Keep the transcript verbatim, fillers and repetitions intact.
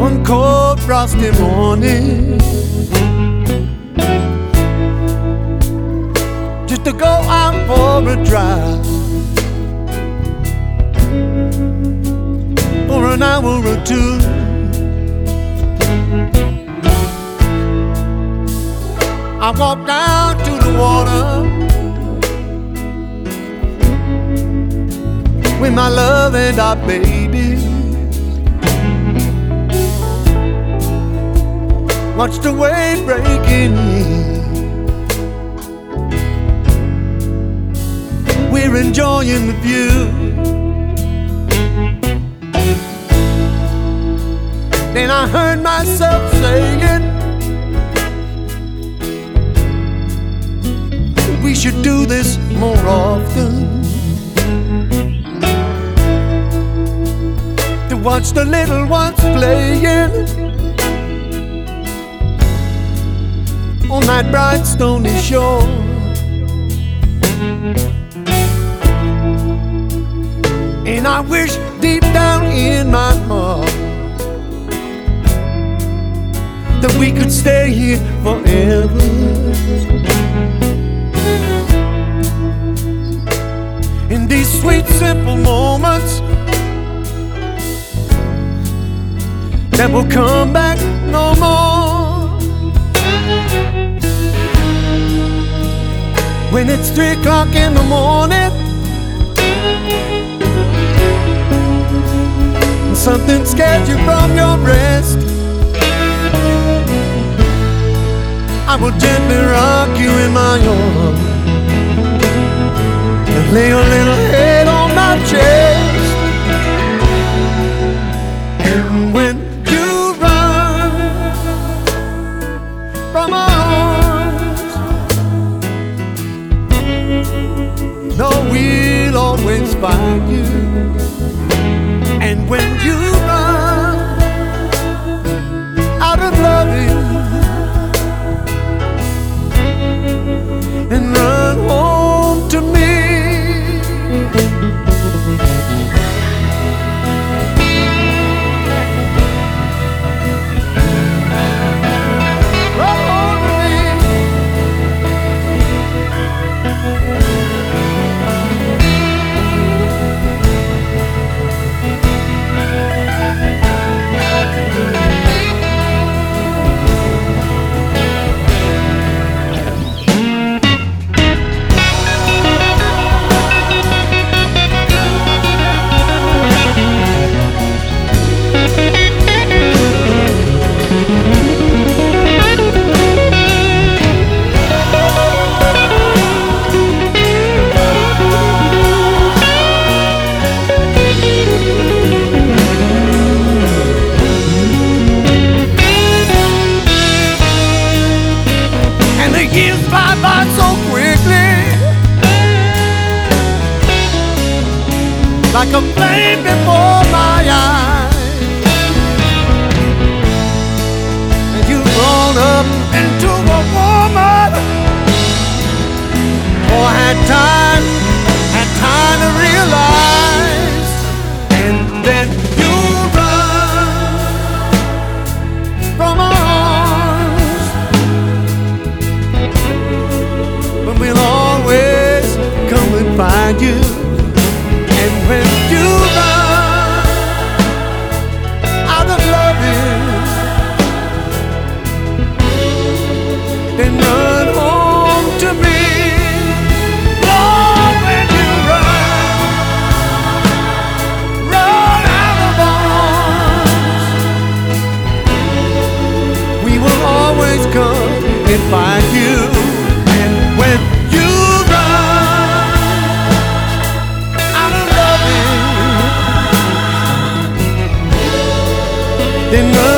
one cold frosty morning, just to go out for a drive for an hour or two. I walked down to the water with my love and our baby. Watch the wave breaking in. We're enjoying the view. Then I heard myself saying, we should do this more often, to watch the little ones playing on that bright stony shore. And I wish deep down in my heart that we could stay here forever. In these sweet, simple moments that will come back no more. When it's three o'clock in the morning and something scared you from your rest, I will gently rock you in my arms and lay your little head on my chest. And when you run from my arms, no, we'll always find you. And when you run out of loving and run home to me, run home to me. Years fly by so quickly, like a flame before my eyes. And you've grown up into a woman, or had time, had time to realize. And then you run from our arms, but we'll always come and find you. And when you run out of loving, then run home to me. Lord, when you run, run out of arms, we will always come and find you. And when you run out of loving, then run